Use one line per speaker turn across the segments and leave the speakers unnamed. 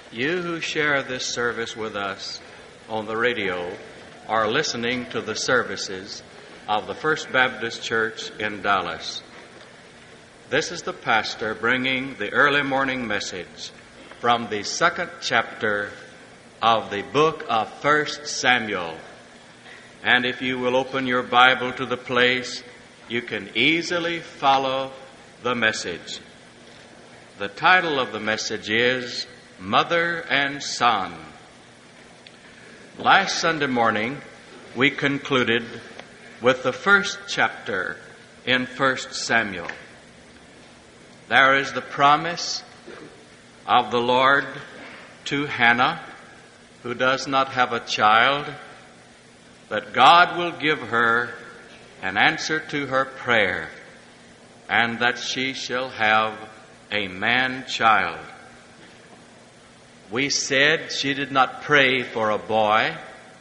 You who share this service with us on the radio are listening to the services of the First Baptist Church in Dallas. This is the pastor bringing the early morning message from the second chapter of the book of 1 Samuel. And if you will open your Bible to the place, you can easily follow the message. The title of the message is Mother and Son. Last Sunday morning, we concluded with the first chapter in 1 Samuel. There is the promise of the Lord to Hannah, who does not have a child, that God will give her an answer to her prayer, and that she shall have a man-child. We said she did not pray for a boy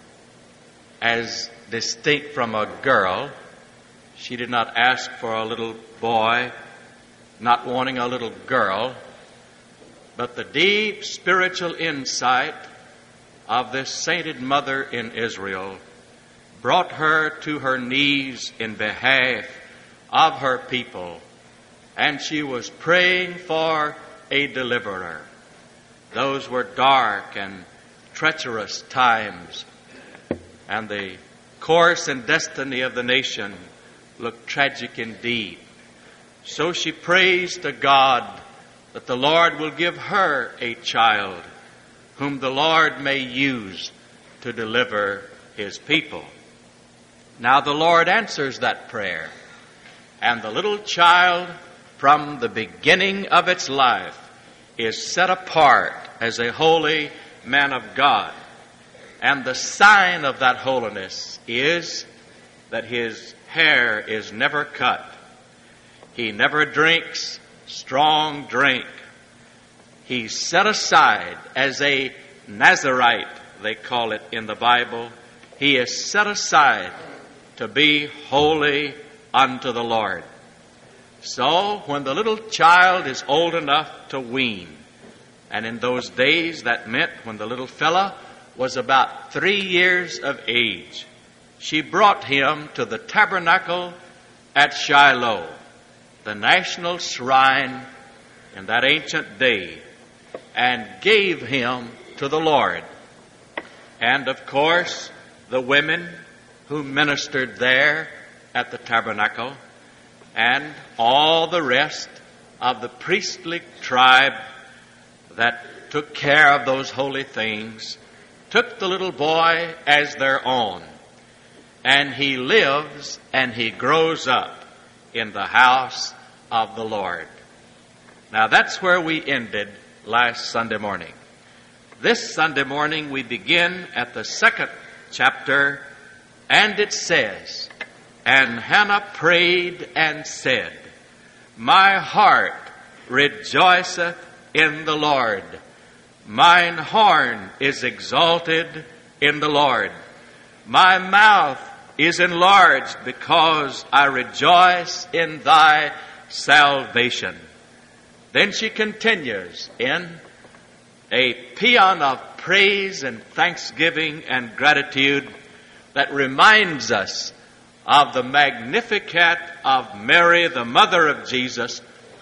as distinct from a girl. She did not ask for a little boy, not wanting a little girl. But the deep spiritual insight of this sainted mother in Israel brought her to her knees in behalf of her people. And she was praying for a deliverer. Those were dark and treacherous times, and the course and destiny of the nation looked tragic indeed. So she prays to God that the Lord will give her a child whom the Lord may use to deliver His people. Now the Lord answers that prayer, and the little child from the beginning of its life is set apart as a holy man of God. And the sign of that holiness is that his hair is never cut. He never drinks strong drink. He's set aside as a Nazarite, they call it in the Bible. He is set aside to be holy unto the Lord. So when the little child is old enough to wean, and in those days that meant when the little fella was about 3 years of age, she brought him to the tabernacle at Shiloh, the national shrine in that ancient day, and gave him to the Lord. And of course, the women who ministered there at the tabernacle and all the rest of the priestly tribe that took care of those holy things took the little boy as their own. And he lives and he grows up in the house of the Lord. Now that's where we ended last Sunday morning. This Sunday morning we begin at the second chapter, and it says, "And Hannah prayed and said, My heart rejoiceth in the Lord. Mine horn is exalted in the Lord. My mouth is enlarged because I rejoice in thy salvation." Then she continues in a paean of praise and thanksgiving and gratitude that reminds us of the Magnificat of Mary, the mother of Jesus,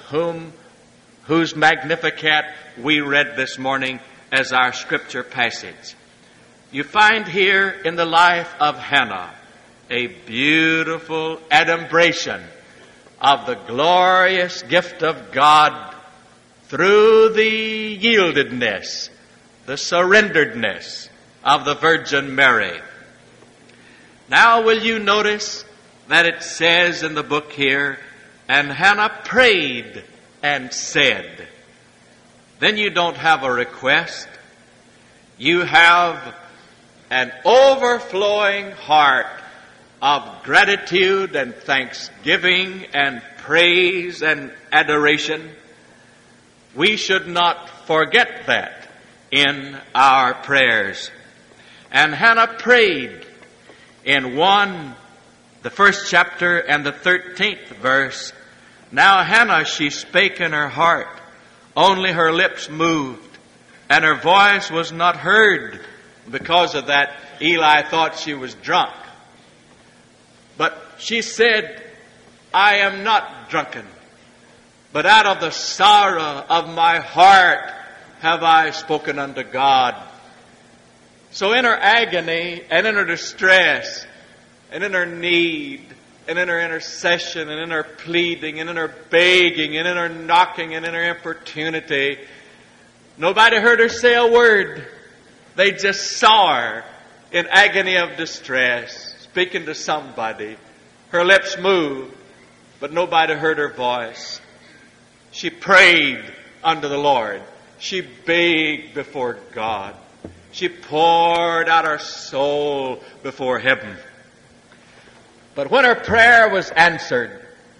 whose Magnificat we read this morning as our scripture passage. You find here in the life of Hannah a beautiful adumbration of the glorious gift of God through the yieldedness, the surrenderedness of the Virgin Mary. Now will you notice that it says in the book here, "And Hannah prayed and said." Then you don't have a request. You have an overflowing heart of gratitude and thanksgiving and praise and adoration. We should not forget that in our prayers. And Hannah prayed in the first chapter and the 13th verse. "Now Hannah, she spake in her heart, only her lips moved, and her voice was not heard. Because of that, Eli thought she was drunk. But she said, I am not drunken, but out of the sorrow of my heart have I spoken unto God. So in her agony and in her distress and in her need and in her intercession and in her pleading and in her begging and in her knocking and in her importunity, nobody heard her say a word. They just saw her in agony of distress, speaking to somebody. Her lips moved, but nobody heard her voice. She prayed unto the Lord. She begged before God. She poured out her soul before heaven. But when her prayer was answered,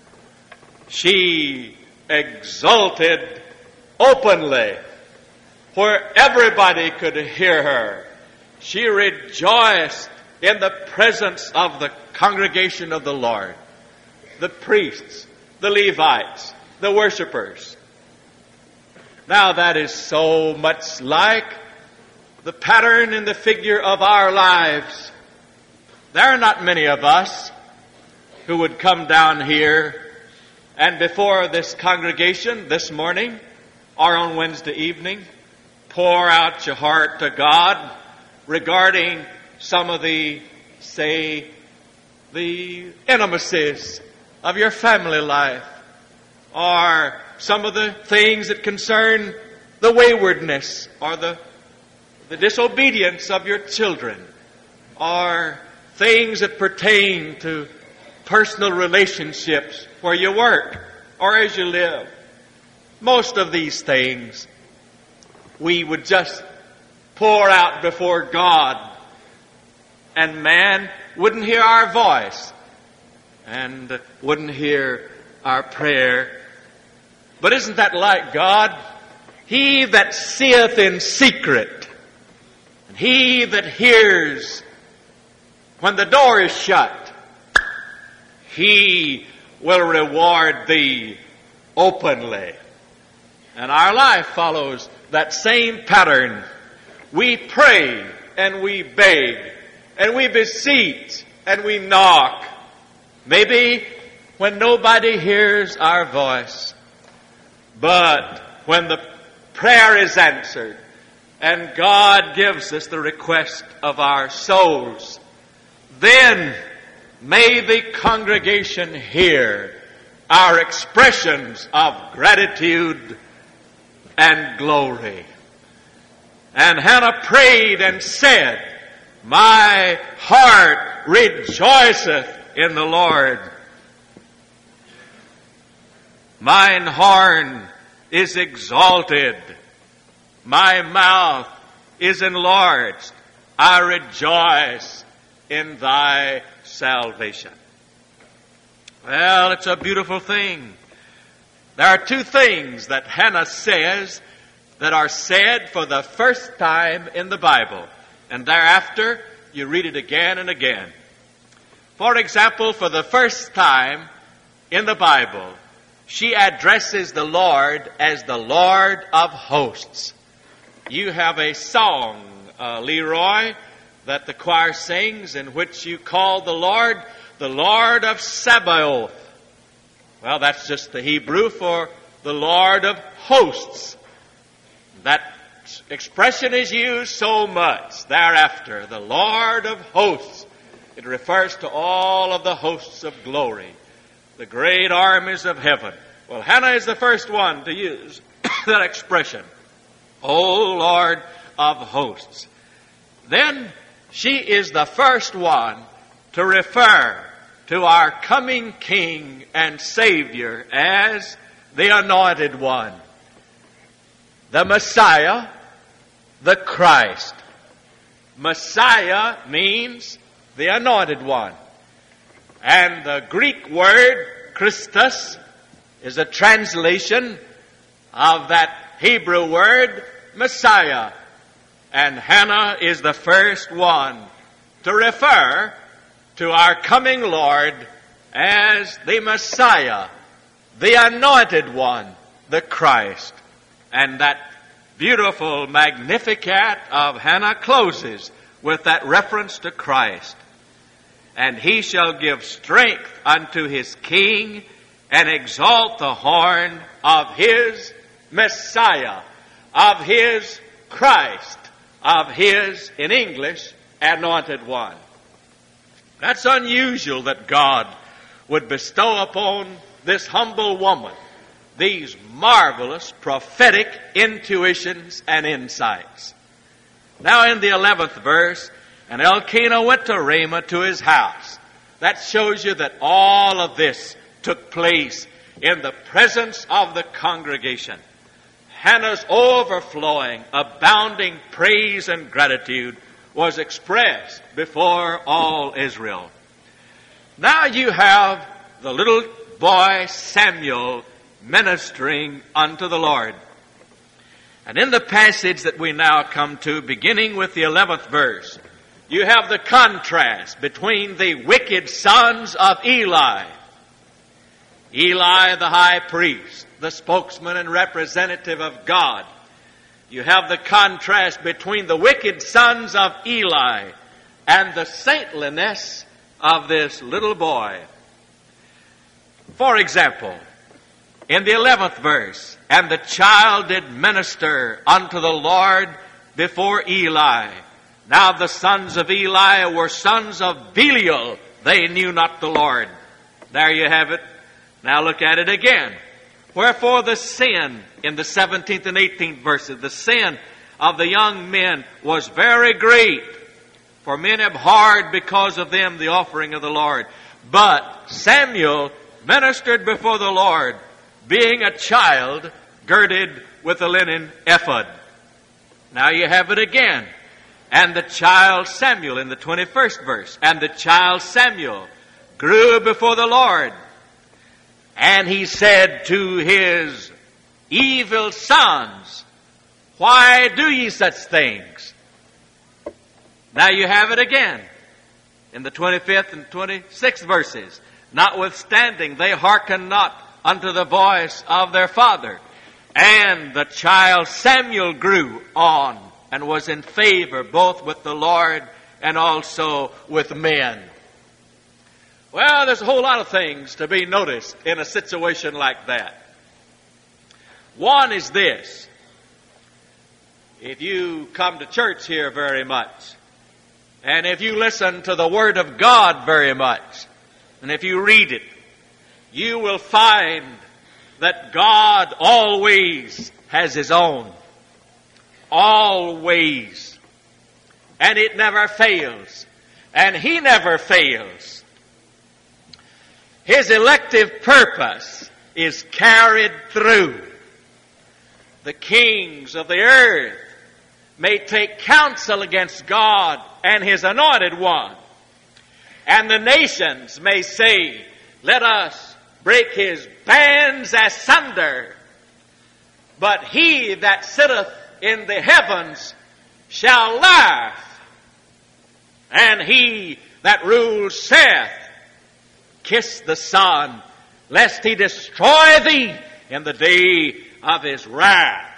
she exulted openly, where everybody could hear her. She rejoiced in the presence of the congregation of the Lord, the priests, the Levites, the worshipers. Now that is so much like the pattern and the figure of our lives. There are not many of us who would come down here and before this congregation this morning or on Wednesday evening pour out your heart to God regarding some of the, say, the intimacies of your family life, or some of the things that concern the waywardness or the disobedience of your children, or things that pertain to personal relationships where you work or as you live. Most of these things we would just pour out before God, and man wouldn't hear our voice and wouldn't hear our prayer. But isn't that like God? He that seeth in secret, and he that hears when the door is shut, he will reward thee openly. And our life follows that same pattern. We pray and we beg and we beseech and we knock. Maybe when nobody hears our voice. But when the prayer is answered and God gives us the request of our souls, then may the congregation hear our expressions of gratitude and glory. And Hannah prayed and said, my heart rejoiceth in the Lord. Mine horn is exalted. My mouth is enlarged. I rejoice in thy salvation. Well, it's a beautiful thing. There are two things that Hannah says that are said for the first time in the Bible. And thereafter, you read it again and again. For example, for the first time in the Bible, she addresses the Lord as the Lord of hosts. You have a song, Leroy, that the choir sings in which you call the Lord of Sabaoth. Well, that's just the Hebrew for the Lord of hosts. That expression is used so much thereafter, the Lord of hosts. It refers to all of the hosts of glory, the great armies of heaven. Well, Hannah is the first one to use that expression, O Lord of hosts. Then she is the first one to refer to our coming King and Savior as the Anointed One, the Messiah, the Christ. Messiah means the Anointed One. And the Greek word Christus is a translation of that Hebrew word Messiah. And Hannah is the first one to refer to our coming Lord as the Messiah, the Anointed One, the Christ. And that beautiful Magnificat of Hannah closes with that reference to Christ. And he shall give strength unto his king and exalt the horn of his Messiah, of his Christ, of his, in English, anointed one. That's unusual that God would bestow upon this humble woman these marvelous prophetic intuitions and insights. Now in the 11th verse, and Elkanah went to Ramah to his house. That shows you that all of this took place in the presence of the congregation. Hannah's overflowing, abounding praise and gratitude was expressed before all Israel. Now you have the little boy Samuel ministering unto the Lord. And in the passage that we now come to, beginning with the 11th verse, you have the contrast between the wicked sons of Eli. Eli, the high priest, the spokesman and representative of God. You have the contrast between the wicked sons of Eli and the saintliness of this little boy. For example, in the 11th verse, and the child did minister unto the Lord before Eli. Now the sons of Eli were sons of Belial. They knew not the Lord. There you have it. Now look at it again. Wherefore the sin, in the 17th and 18th verses, the sin of the young men was very great. For men abhorred because of them the offering of the Lord. But Samuel ministered before the Lord, being a child girded with a linen ephod. Now you have it again. And the child Samuel in the 21st verse. And the child Samuel grew before the Lord. And he said to his evil sons, why do ye such things? Now you have it again in the 25th and 26th verses. Notwithstanding, they hearkened not unto the voice of their father. And the child Samuel grew on and was in favor both with the Lord and also with men. Well, there's a whole lot of things to be noticed in a situation like that. One is this. If you come to church here very much, and if you listen to the Word of God very much, and if you read it, you will find that God always has His own. Always. And it never fails. And He never fails. His elective purpose is carried through. The kings of the earth may take counsel against God and His anointed one. And the nations may say, let us break His bands asunder. But He that sitteth in the heavens shall laugh. And He that rules saith, kiss the Son, lest He destroy thee in the day of His wrath.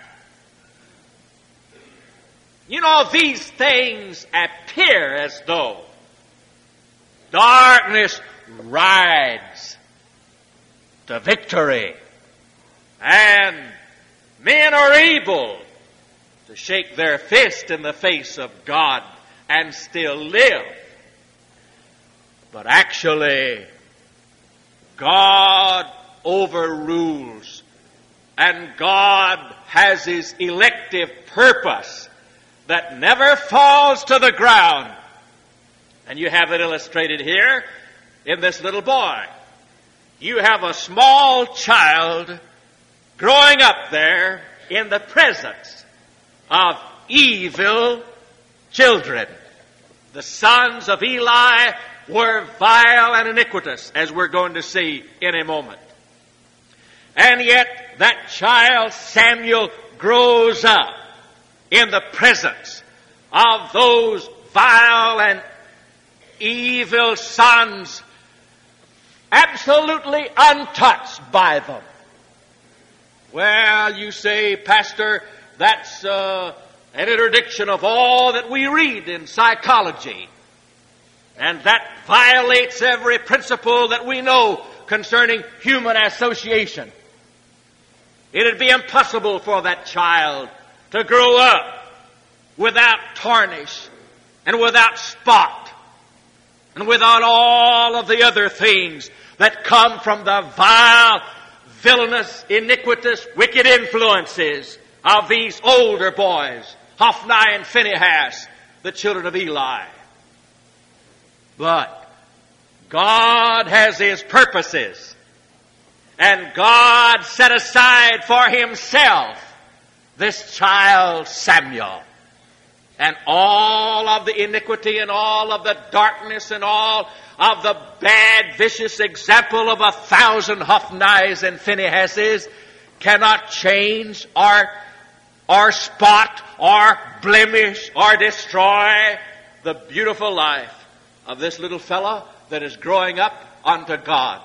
You know, these things appear as though darkness rides to victory, and men are able to shake their fist in the face of God and still live. But actually, God overrules, and God has His elective purpose that never falls to the ground. And you have it illustrated here in this little boy. You have a small child growing up there in the presence of evil children. The sons of Eli were vile and iniquitous, as we're going to see in a moment. And yet that child Samuel grows up in the presence of those vile and evil sons, absolutely untouched by them. Well, you say, Pastor, That's an interdiction of all that we read in psychology. And that violates every principle that we know concerning human association. It would be impossible for that child to grow up without tarnish and without spot and without all of the other things that come from the vile, villainous, iniquitous, wicked influences of these older boys, Hophni and Phinehas, the children of Eli. But God has His purposes, and God set aside for Himself this child Samuel. And all of the iniquity and all of the darkness and all of the bad, vicious example of 1,000 Hophnis and Phinehases cannot change or spot or blemish or destroy the beautiful life of this little fellow that is growing up unto God.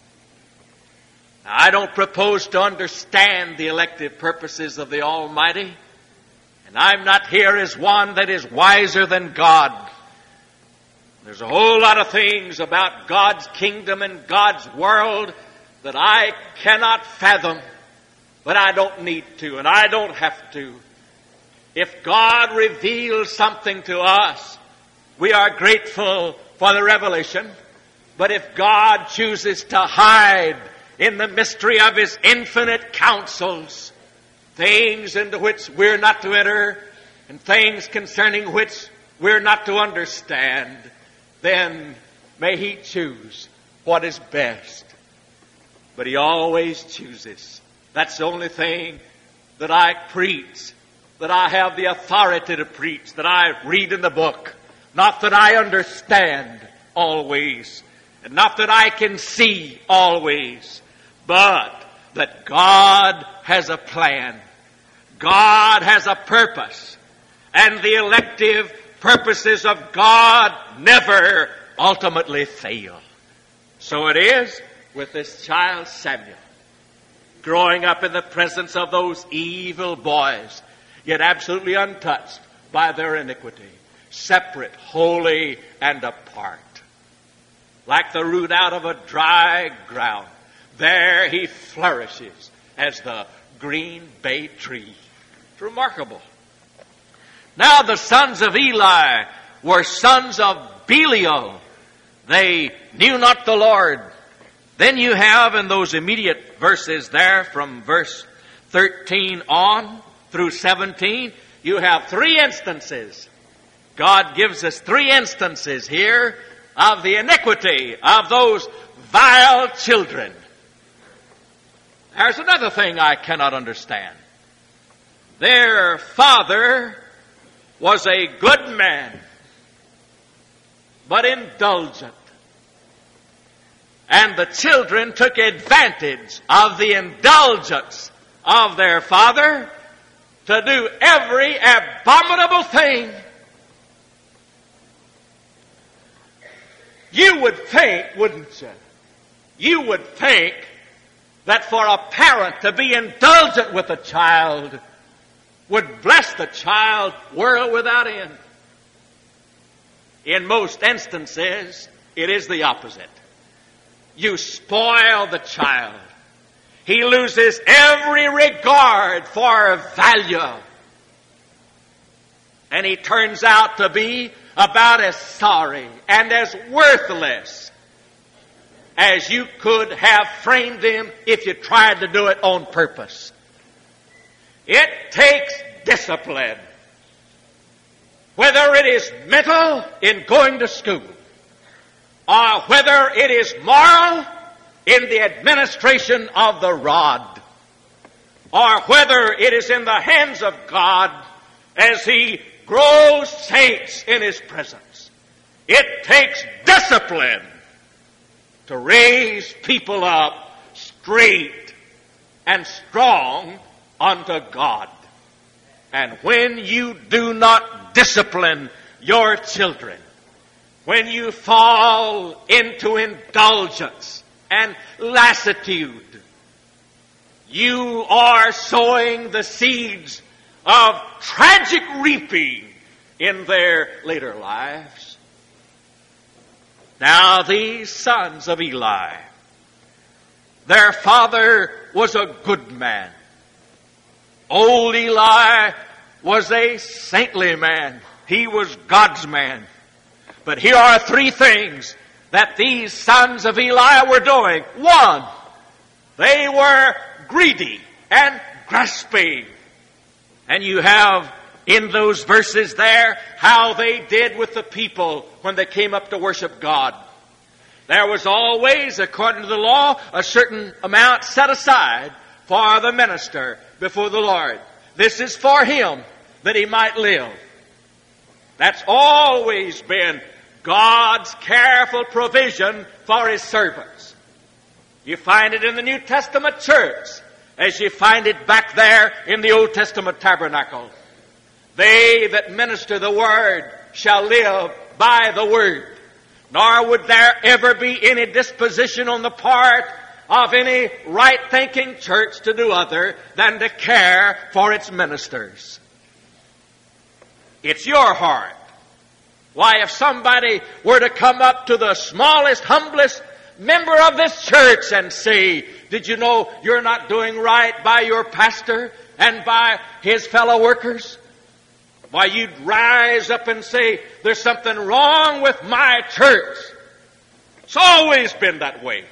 Now, I don't propose to understand the elective purposes of the Almighty, and I'm not here as one that is wiser than God. There's a whole lot of things about God's kingdom and God's world that I cannot fathom, but I don't need to, and I don't have to. If God reveals something to us, we are grateful for the revelation. But if God chooses to hide in the mystery of His infinite counsels things into which we're not to enter and things concerning which we're not to understand, then may He choose what is best. But He always chooses. That's the only thing that I preach, that I have the authority to preach, that I read in the book. Not that I understand always, and not that I can see always, but that God has a plan. God has a purpose. And the elective purposes of God never ultimately fail. So it is with this child Samuel, growing up in the presence of those evil boys, yet absolutely untouched by their iniquity, separate, holy, and apart. Like the root out of a dry ground, there he flourishes as the green bay tree. It's remarkable. Now the sons of Eli were sons of Belial. They knew not the Lord. Then you have in those immediate verses there from verse 13 on through 17, you have 3 instances. God gives us 3 instances here of the iniquity of those vile children. There's another thing I cannot understand. Their father was a good man, but indulgent. And the children took advantage of the indulgence of their father to do every abominable thing. You would think, wouldn't you? You would think that for a parent to be indulgent with a child would bless the child world without end. In most instances, it is the opposite. You spoil the child. He loses every regard for value. And he turns out to be about as sorry and as worthless as you could have framed him if you tried to do it on purpose. It takes discipline, whether it is mental in going to school, or whether it is moral in the administration of the rod, or whether it is in the hands of God as He grows saints in His presence. It takes discipline to raise people up straight and strong unto God. And when you do not discipline your children, when you fall into indulgence and lassitude, you are sowing the seeds
of tragic reaping in their later lives. Now these sons of Eli, their father was a good man. Old Eli was a saintly man. He was God's man. But here are three things that these sons of Eli were doing. One, they were greedy and grasping. And you have in those verses there how they did with the people when they came up to worship God. There was always, according to the law, a certain amount set aside for the minister before the Lord. This is for him that he might live. That's always been God's careful provision for His servants. You find it in the New Testament church as you find it back there in the Old Testament tabernacle. They that minister the Word shall live by the Word. Nor would there ever be any disposition on the part of any right-thinking church to do other than to care for its ministers. It's your heart. Why, if somebody were to come up to the smallest, humblest member of this church and say, did you know you're not doing right by your pastor and by his fellow workers? Why, you'd rise up and say, there's something wrong with my church. It's always been that way.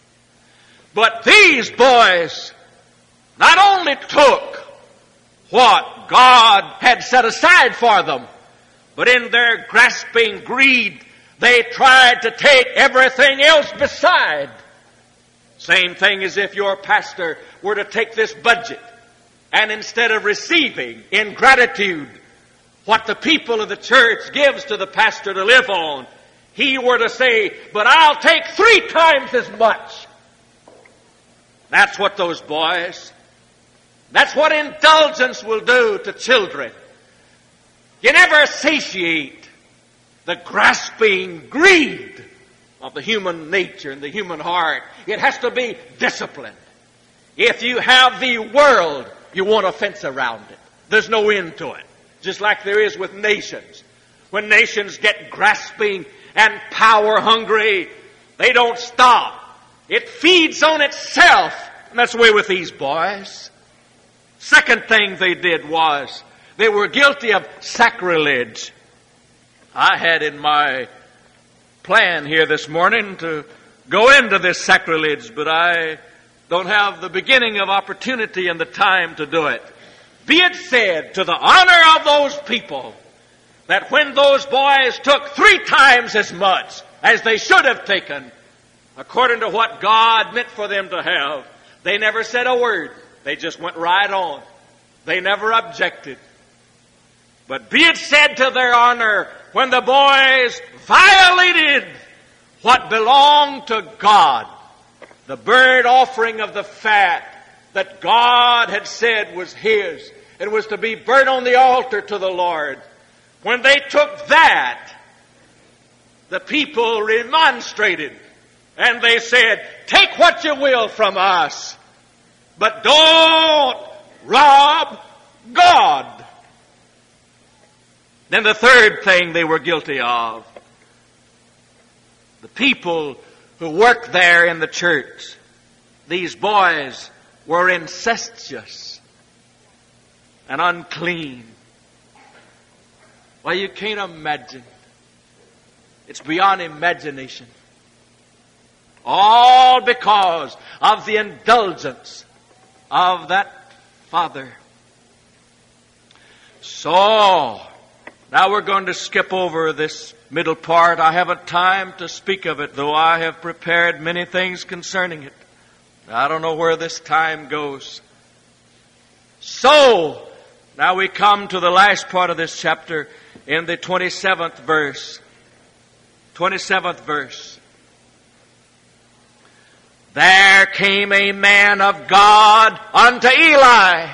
But these boys not only took what God had set aside for them, but in their grasping greed, they tried to take everything else beside. Same thing as if your pastor were to take this budget and instead of receiving in gratitude what the people of the church gives to the pastor to live on, he were to say, but I'll take 3 times as much. That's what those boys, that's what indulgence will do to children. You never satiate the grasping greed of the human nature and the human heart. It has to be disciplined. If you have the world, you want a fence around it. There's no end to it. Just like there is with nations. When nations get grasping and power hungry, they don't stop. It feeds on itself. And that's the way with these boys. Second thing they did was they were guilty of sacrilege. I had in my plan here this morning to go into this sacrilege, but I don't have the beginning of opportunity and the time to do it. Be it said to the honor of those people that when those boys took 3 times as much as they should have taken, according to what God meant for them to have, they never said a word. They just went right on. They never objected. But be it said to their honor, when the boys violated what belonged to God, the burnt offering of the fat that God had said was His, and was to be burnt on the altar to the Lord, when they took that, the people remonstrated, and they said, take what you will from us, but don't rob God. Then the third thing they were guilty of, the people who worked there in the church, these boys were incestuous and unclean. Well, you can't imagine. It's beyond imagination. All because of the indulgence of that father. So, now we're going to skip over this middle part. I haven't time to speak of it, though I have prepared many things concerning it. I don't know where this time goes. So, now we come to the last part of this chapter in the 27th verse. 27th verse. There came a man of God unto Eli.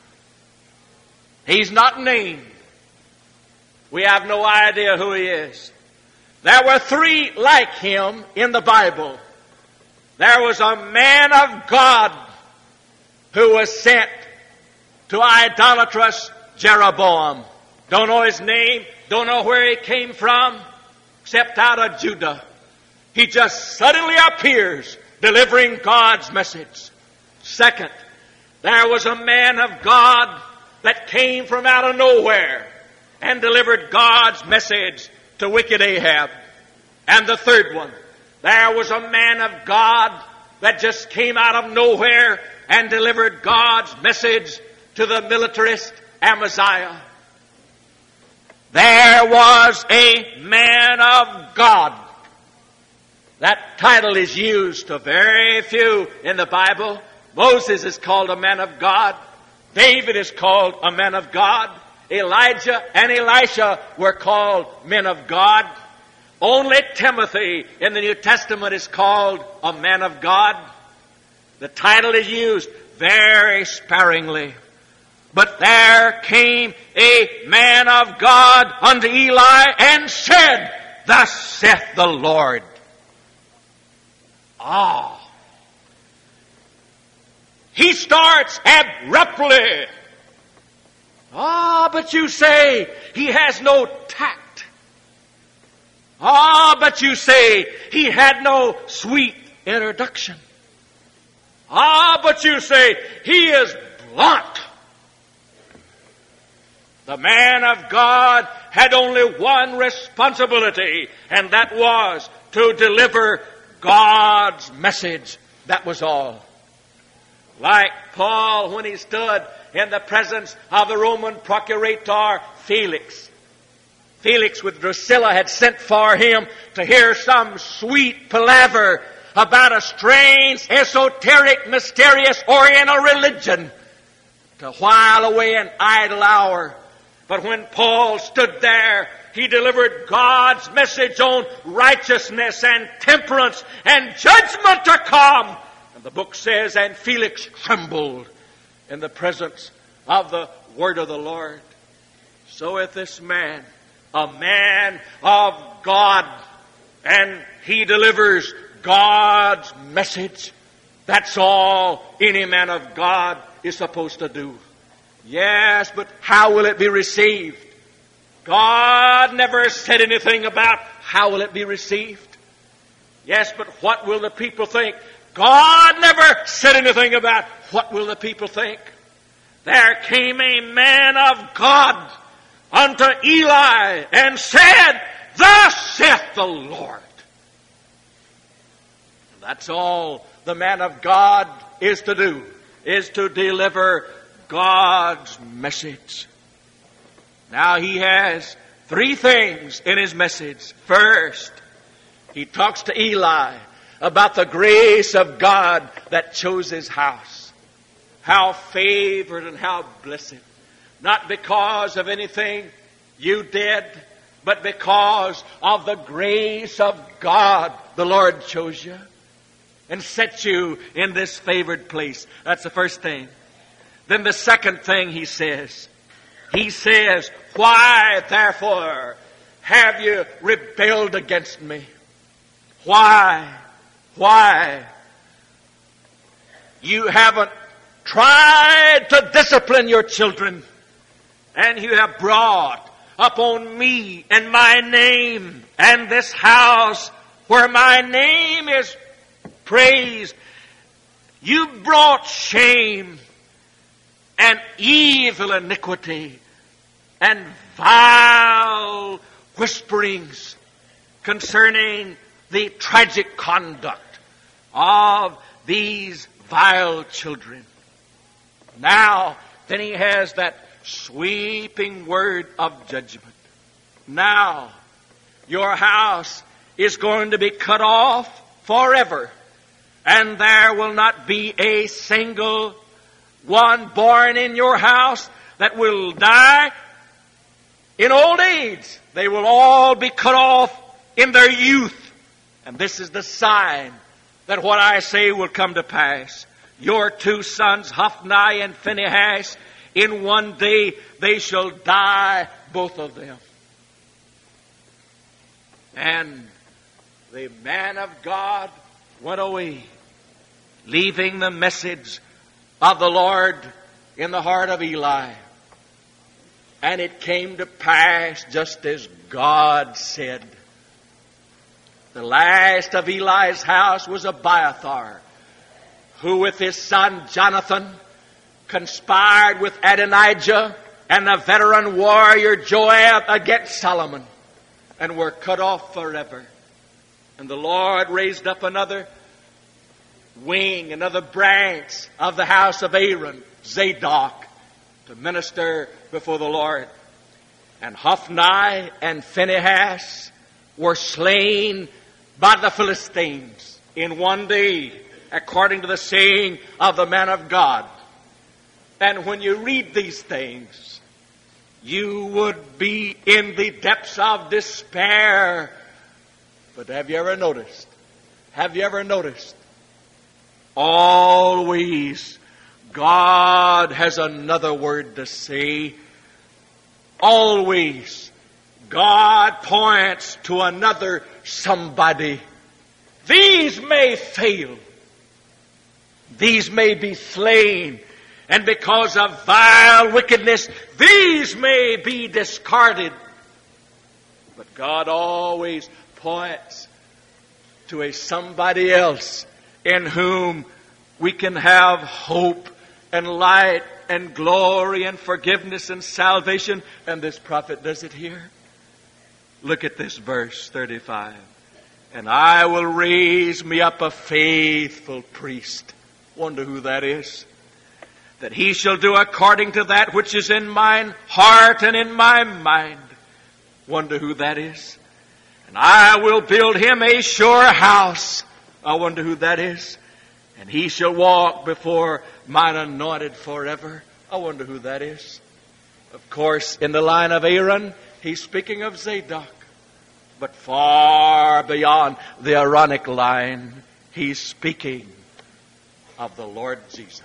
He's not named. We have no idea who he is. There were 3 like him in the Bible. There was a man of God who was sent to idolatrous Jeroboam. Don't know his name, don't know where he came from, except out of Judah. He just suddenly appears delivering God's message. Second, there was a man of God that came from out of nowhere and delivered God's message to wicked Ahab. And the third one, there was a man of God that just came out of nowhere and delivered God's message to the militarist Amaziah. There was a man of God. That title is used to very few in the Bible. Moses is called a man of God. David is called a man of God. Elijah and Elisha were called men of God. Only Timothy in the New Testament is called a man of God. The title is used very sparingly. But there came a man of God unto Eli and said, Thus saith the Lord. He starts abruptly. But you say he has no tact. But you say he had no sweet introduction. But you say he is blunt. The man of God had only one responsibility, and that was to deliver God's message. That was all. Like Paul when he stood in the presence of the Roman procurator Felix. Felix with Drusilla had sent for him to hear some sweet palaver about a strange, esoteric, mysterious Oriental religion to while away an idle hour. But when Paul stood there, he delivered God's message on righteousness and temperance and judgment to come. And the book says, and Felix trembled in the presence of the word of the Lord. So is this man, a man of God, and he delivers God's message. That's all any man of God is supposed to do. Yes, but how will it be received? God never said anything about how will it be received. Yes, but what will the people think? God never said anything about what will the people think. There came a man of God unto Eli and said, Thus saith the Lord. That's all the man of God is to do, is to deliver God's message. Now he has three things in his message. First, he talks to Eli about the grace of God that chose his house. How favored and how blessed. Not because of anything you did, but because of the grace of God, the Lord chose you and set you in this favored place. That's the first thing. Then the second thing he says, Why, therefore, have you rebelled against me? Why? You haven't tried to discipline your children, and you have brought upon me and my name and this house where my name is praised. You brought shame and evil iniquity and vile whisperings concerning the tragic conduct of these vile children. Now, then he has that sweeping word of judgment. Now, your house is going to be cut off forever, and there will not be a single one born in your house that will die in old age. They will all be cut off in their youth. And this is the sign that what I say will come to pass. Your two sons, Hophni and Phinehas, in one day they shall die, both of them. And the man of God went away, leaving the message of the Lord in the heart of Eli. And it came to pass just as God said. The last of Eli's house was Abiathar, who with his son Jonathan conspired with Adonijah and the veteran warrior Joab against Solomon, and were cut off forever. And the Lord raised up another wing, another branch of the house of Aaron, Zadok, to minister before the Lord. And Hophni and Phinehas were slain by the Philistines in one day, according to the saying of the man of God. And when you read these things, you would be in the depths of despair. But have you ever noticed? Always God has another word to say. Always God points to another somebody. These may fail. These may be slain. And because of vile wickedness, these may be discarded. But God always points to a somebody else in whom we can have hope and light and glory and forgiveness and salvation. And this prophet does it here. Look at this verse 35. And I will raise me up a faithful priest. Wonder who that is. That he shall do according to that which is in mine heart and in my mind. Wonder who that is. And I will build him a sure house. I wonder who that is. And he shall walk before mine anointed forever. I wonder who that is. Of course, in the line of Aaron, he's speaking of Zadok. But far beyond the Aaronic line, he's speaking of the Lord Jesus.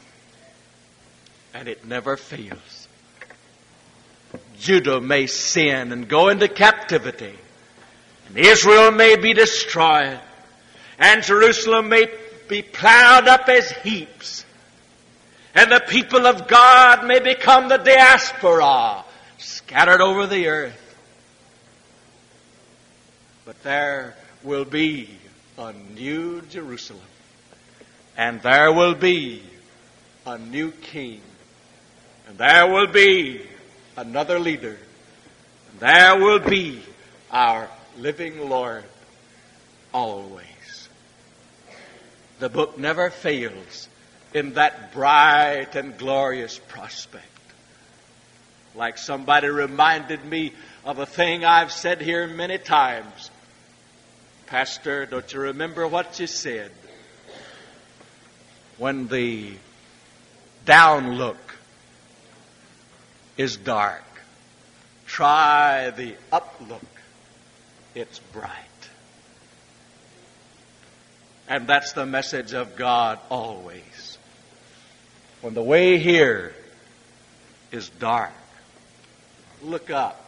And it never fails. Judah may sin and go into captivity. And Israel may be destroyed. And Jerusalem may be plowed up as heaps. And the people of God may become the diaspora, scattered over the earth. But there will be a new Jerusalem. And there will be a new king. And there will be another leader. And there will be our living Lord always. The book never fails in that bright and glorious prospect. Like somebody reminded me of a thing I've said here many times. Pastor, don't you remember what you said? When the down look is dark, try the up look. It's bright. And that's the message of God always. When the way here is dark, look up.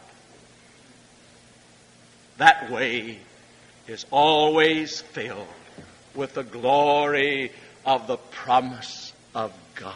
That way is always filled with the glory of the promise of God.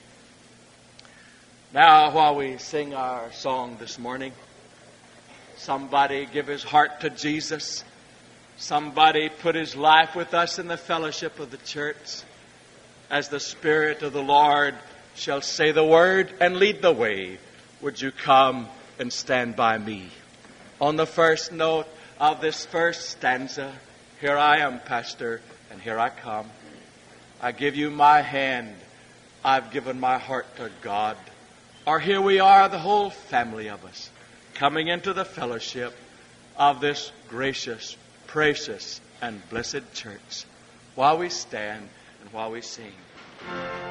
Now, while we sing our song this morning, somebody give his heart to Jesus. Somebody put his life with us in the fellowship of the church. As the Spirit of the Lord shall say the word and lead the way, would you come and stand by me? On the first note of this first stanza, here I am, Pastor, and here I come. I give you my hand. I've given my heart to God. Or here we are, the whole family of us, coming into the fellowship of this gracious, precious, and blessed church, while we stand and while we sing.